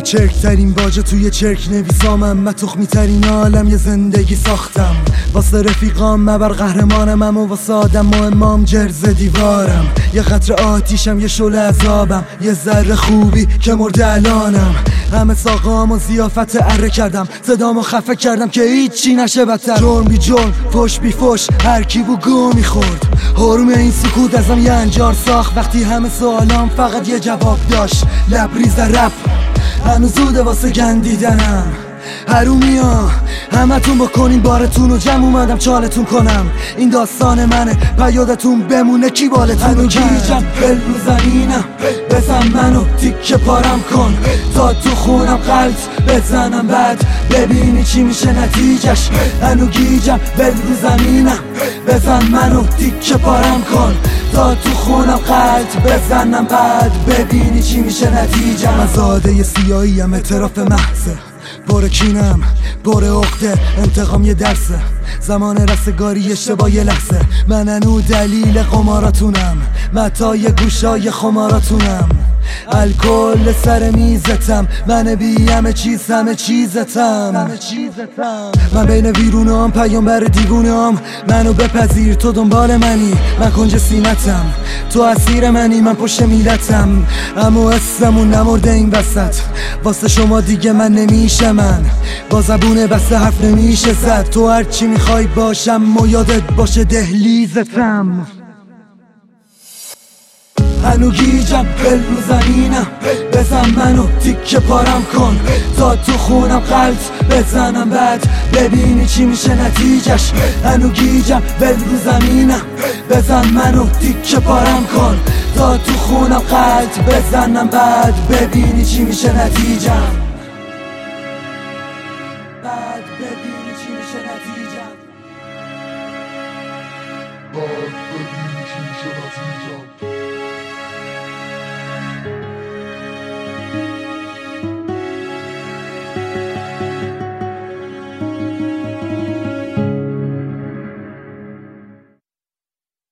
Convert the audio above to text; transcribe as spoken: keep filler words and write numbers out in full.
چرک ترین باجه توی چرک نویسامم، من تخمی ترین عالم یه زندگی ساختم. واسه رفیقام مبر قهرمانم، اما واسه آدم و امام جرز دیوارم. یه قطر آتیشم، یه شعله عذابم، یه ذره خوبی که مرده الانم. همه ساقام و زیافت اره کردم، صدامو خفه کردم که هیچی نشه بدتر. جرم بی جرم، فش بی فش، هر کی بو گو میخورد. حروم این سکوت ازم یه انجار ساخت، وقتی همه سوالام فقط یه جواب داشت. لبریز رپ هنوز زوده واسه گندیدنم. حرومیا همتون بکنین بارتون و جمع اومدم چالتون کنم. این داستان منه، پیادتون بمونه کی بالتون رو گیجم. بل رو زمینم، بزن منو تیکه پارم کن تا تو خونم قلط بزنم، بعد ببینی چی میشه نتیجش. هنو گیجم، بل رو زمینم، بزن منو تیکه پارم کن تا تو خونم قلط بزنم، بعد ببینی چی میشه نتیجم. مزاده سیاهیم، اعتراف محضه، پر کینم، پر عقده، انتقام یه درسه. زمان رستگاری اشتباه یه لحظه. من انو دلیل قماراتونم، متای گوشای خماراتونم. الکل سر میزتم، من بی همه چیز همه چیزتم. من بین ویرونام، پیامبر دیوونام. منو بپذیر تو دنبال منی، من کنج سینتم، تو اسیر منی، من پشت میلتم. اما اسممون نمرده این وسط، واسه شما دیگه من نمیشه. من با زبون بسته حرف نمیشه زد. تو هرچی میخوای باشم و یادت باشه دهلیزتم. هنو گیجم، بل رو زمینم، بزن منو تیکه پارم کن تا تو خونم قلط بزنم، بعد ببینی چی میشه نتیجش. هنو گیجم، بل رو زمینم، بزن منو تیکه پارم کن تا تو خونم قلط بزنم، بعد ببینی چی میشه نتیجم.